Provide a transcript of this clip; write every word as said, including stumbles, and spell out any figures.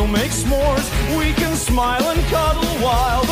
make s'mores. We can smile and cuddle while